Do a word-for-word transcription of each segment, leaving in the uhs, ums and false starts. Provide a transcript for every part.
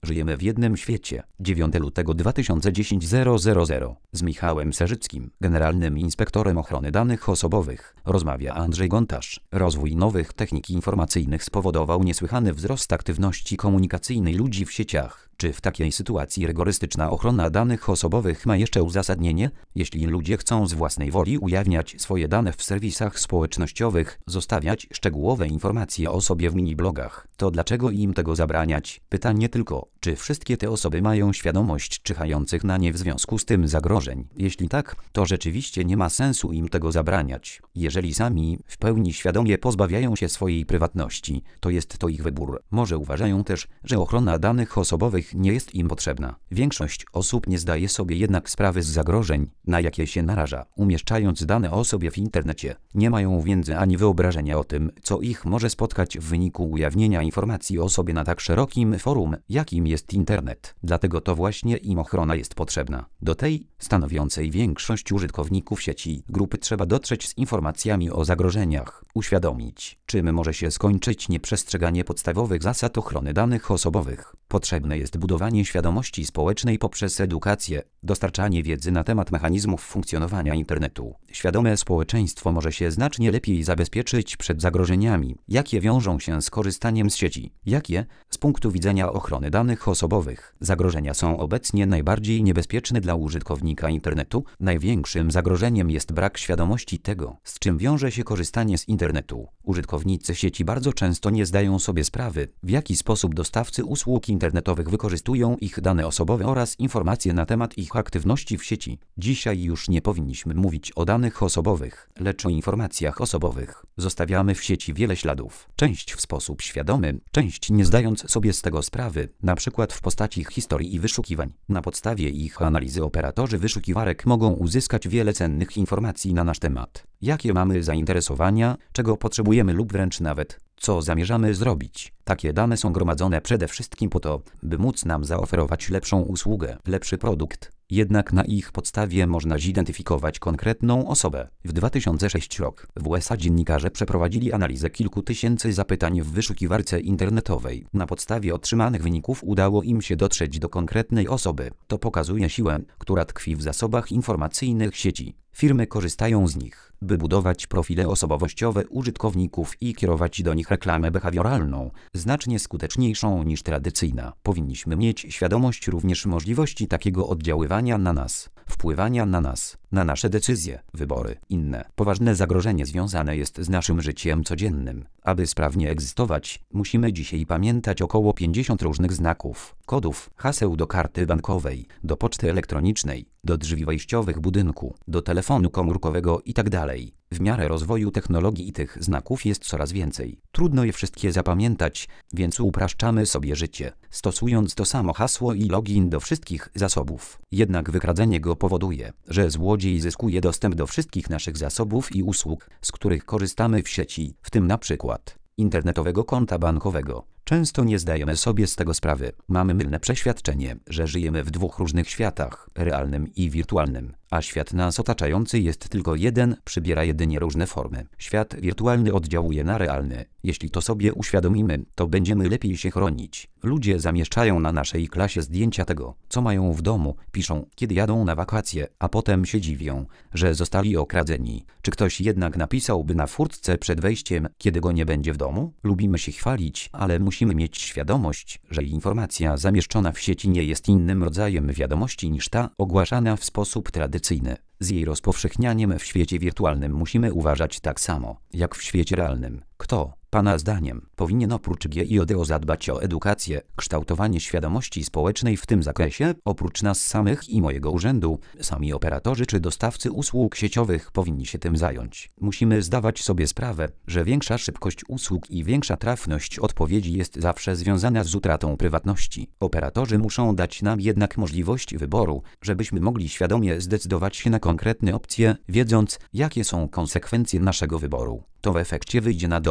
Żyjemy w jednym świecie. dziewiątego lutego dwa tysiące dziesiątego z Michałem Serzyckim, generalnym inspektorem ochrony danych osobowych, rozmawia Andrzej Gontarz. Rozwój nowych technik informacyjnych spowodował niesłychany wzrost aktywności komunikacyjnej ludzi w sieciach. Czy w takiej sytuacji rygorystyczna ochrona danych osobowych ma jeszcze uzasadnienie? Jeśli ludzie chcą z własnej woli ujawniać swoje dane w serwisach społecznościowych, zostawiać szczegółowe informacje o sobie w mini-blogach, to dlaczego im tego zabraniać? Pytanie tylko, czy wszystkie te osoby mają świadomość czyhających na nie w związku z tym zagrożeń? Jeśli tak, to rzeczywiście nie ma sensu im tego zabraniać. Jeżeli sami w pełni świadomie pozbawiają się swojej prywatności, to jest to ich wybór. Może uważają też, że ochrona danych osobowych nie jest im potrzebna. Większość osób nie zdaje sobie jednak sprawy z zagrożeń, na jakie się naraża, umieszczając dane o sobie w internecie. Nie mają wiedzy ani wyobrażenia o tym, co ich może spotkać w wyniku ujawnienia informacji o sobie na tak szerokim forum, jakim jest internet. Dlatego to właśnie im ochrona jest potrzebna. Do tej, stanowiącej większość użytkowników sieci, grupy trzeba dotrzeć z informacjami o zagrożeniach, uświadomić, czym może się skończyć nieprzestrzeganie podstawowych zasad ochrony danych osobowych. Potrzebne jest budowanie świadomości społecznej poprzez edukację, dostarczanie wiedzy na temat mechanizmów funkcjonowania internetu. Świadome społeczeństwo może się znacznie lepiej zabezpieczyć przed zagrożeniami, jakie wiążą się z korzystaniem z sieci. Jakie? Z punktu widzenia ochrony danych osobowych. Zagrożenia są obecnie najbardziej niebezpieczne dla użytkownika internetu. Największym zagrożeniem jest brak świadomości tego, z czym wiąże się korzystanie z internetu. Użytkownicy sieci bardzo często nie zdają sobie sprawy, w jaki sposób dostawcy usług internetowych wykorzystują ich dane osobowe oraz informacje na temat ich aktywności w sieci. Dzisiaj już nie powinniśmy mówić o danych osobowych, lecz o informacjach osobowych. Zostawiamy w sieci wiele śladów, część w sposób świadomy, część nie zdając sobie z tego sprawy, na przykład w postaci historii i wyszukiwań. Na podstawie ich analizy operatorzy wyszukiwarek mogą uzyskać wiele cennych informacji na nasz temat. Jakie mamy zainteresowania, czego potrzebujemy lub wręcz nawet co zamierzamy zrobić. Takie dane są gromadzone przede wszystkim po to, by móc nam zaoferować lepszą usługę, lepszy produkt. Jednak na ich podstawie można zidentyfikować konkretną osobę. W dwa tysiące szóstym roku w U S A dziennikarze przeprowadzili analizę kilku tysięcy zapytań w wyszukiwarce internetowej. Na podstawie otrzymanych wyników udało im się dotrzeć do konkretnej osoby. To pokazuje siłę, która tkwi w zasobach informacyjnych sieci. Firmy korzystają z nich, by budować profile osobowościowe użytkowników i kierować do nich reklamę behawioralną, znacznie skuteczniejszą niż tradycyjna. Powinniśmy mieć świadomość również możliwości takiego oddziaływania na nas, wpływania na nas, na nasze decyzje, wybory. Inne poważne zagrożenie związane jest z naszym życiem codziennym. Aby sprawnie egzystować, musimy dzisiaj pamiętać około pięćdziesiąt różnych znaków, kodów, haseł do karty bankowej, do poczty elektronicznej, do drzwi wejściowych budynku, do telefonu komórkowego itd. W miarę rozwoju technologii tych znaków jest coraz więcej. Trudno je wszystkie zapamiętać, więc upraszczamy sobie życie, stosując to samo hasło i login do wszystkich zasobów. Jednak wykradzenie go powoduje, że złodziej zyskuje dostęp do wszystkich naszych zasobów i usług, z których korzystamy w sieci, w tym na przykład internetowego konta bankowego. Często nie zdajemy sobie z tego sprawy. Mamy mylne przeświadczenie, że żyjemy w dwóch różnych światach, realnym i wirtualnym, a świat nas otaczający jest tylko jeden, przybiera jedynie różne formy. Świat wirtualny oddziałuje na realny. Jeśli to sobie uświadomimy, to będziemy lepiej się chronić. Ludzie zamieszczają na naszej klasie zdjęcia tego, co mają w domu, piszą, kiedy jadą na wakacje, a potem się dziwią, że zostali okradzeni. Czy ktoś jednak napisałby na furtce przed wejściem, kiedy go nie będzie w domu? Lubimy się chwalić, ale musimy Musimy mieć świadomość, że informacja zamieszczona w sieci nie jest innym rodzajem wiadomości niż ta ogłaszana w sposób tradycyjny. Z jej rozpowszechnianiem w świecie wirtualnym musimy uważać tak samo, jak w świecie realnym. Kto, Pana zdaniem, powinien oprócz G I O D O zadbać o edukację, kształtowanie świadomości społecznej w tym zakresie? Oprócz nas samych i mojego urzędu, sami operatorzy czy dostawcy usług sieciowych powinni się tym zająć. Musimy zdawać sobie sprawę, że większa szybkość usług i większa trafność odpowiedzi jest zawsze związana z utratą prywatności. Operatorzy muszą dać nam jednak możliwość wyboru, żebyśmy mogli świadomie zdecydować się na konkretne opcje, wiedząc, jakie są konsekwencje naszego wyboru. To w efekcie wyjdzie na dobre również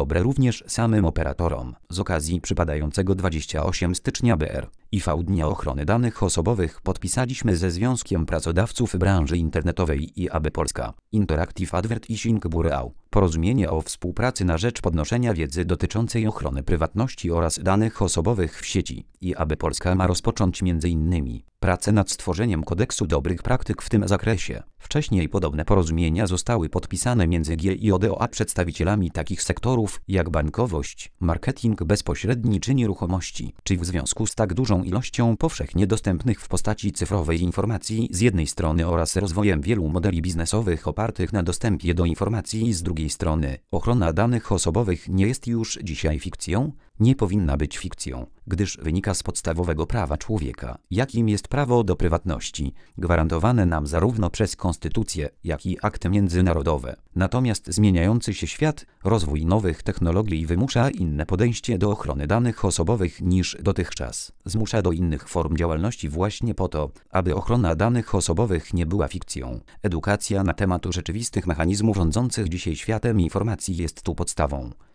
również samym operatorom. Z okazji przypadającego dwudziestego ósmego stycznia B R I V Dnia Ochrony Danych Osobowych podpisaliśmy ze Związkiem Pracodawców Branży Internetowej I A B Polska, Interactive Advertising Bureau porozumienie o współpracy na rzecz podnoszenia wiedzy dotyczącej ochrony prywatności oraz danych osobowych w sieci. I A B Polska ma rozpocząć między innymi pracę nad stworzeniem kodeksu dobrych praktyk w tym zakresie. Wcześniej podobne porozumienia zostały podpisane między G I O D O a przedstawicielami takich sektorów jak bankowość, marketing bezpośredni czy nieruchomości. Czy w związku z tak dużą ilością powszechnie dostępnych w postaci cyfrowej informacji z jednej strony oraz rozwojem wielu modeli biznesowych opartych na dostępie do informacji z drugiej strony, ochrona danych osobowych nie jest już dzisiaj fikcją? Nie powinna być fikcją, gdyż wynika z podstawowego prawa człowieka, jakim jest prawo do prywatności, gwarantowane nam zarówno przez konstytucję, jak i akty międzynarodowe. Natomiast zmieniający się świat, rozwój nowych technologii wymusza inne podejście do ochrony danych osobowych niż dotychczas. Zmusza do innych form działalności właśnie po to, aby ochrona danych osobowych nie była fikcją. Edukacja na temat rzeczywistych mechanizmów rządzących dzisiaj światem informacji jest tu podstawą.